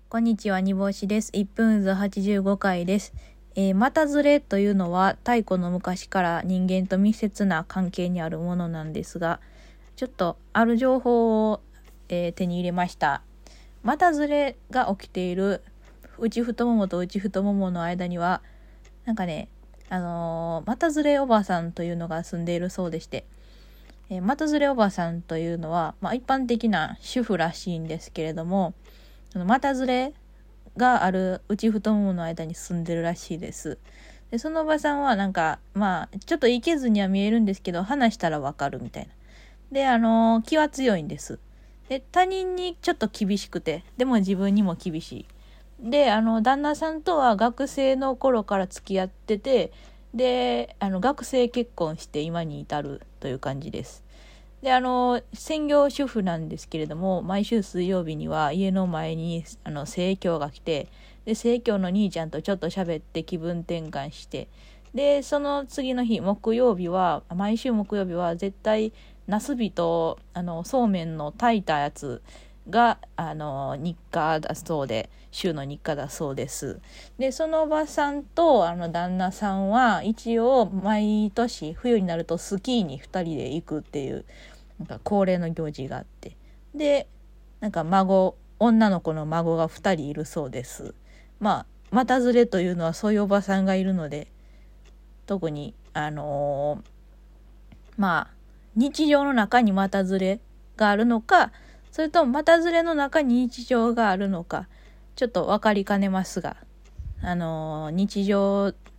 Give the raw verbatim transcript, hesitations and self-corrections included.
こんにちは、煮干しです。いっぷんずはちじゅうごかいです。えー、股ずれというのは太古の昔から人間と密接な関係にあるものなんですが、ちょっとある情報を、えー、手に入れました。股ずれが起きている内太ももと内太ももの間には、なんかね、あのー、股ずれおばさんというのが住んでいるそうでして、えー、股ずれおばさんというのは、まあ、一般的な主婦らしいんですけれども、股ずれがある内太ももの間に住んでるらしいです。でそのおばさんはなんかまあちょっといけずには見えるんですけど、話したらわかるみたいな。であの気は強いんです。で他人にちょっと厳しくて、でも自分にも厳しい。であの旦那さんとは学生の頃から付き合ってて、であの学生結婚して今に至るという感じです。であの専業主婦なんですけれども、毎週水曜日には家の前にあの生協が来て、で生協の兄ちゃんとちょっと喋って気分転換して、でその次の日木曜日は毎週木曜日は絶対ナスビとあのそうめんの炊いたやつがあの日課だそうで、週の日課だそうです。でそのおばさんとあの旦那さんは一応毎年冬になるとスキーにふたりで行くっていうなんか恒例の行事があって、でなんか孫女の子の孫がふたりいるそうです。まあ股ずれというのはそういうおばさんがいるので、特にあのー、まあ日常の中に股ずれがあるのか、それとも股ずれの中に日常があるのか、ちょっと分かりかねますが、あのー、日常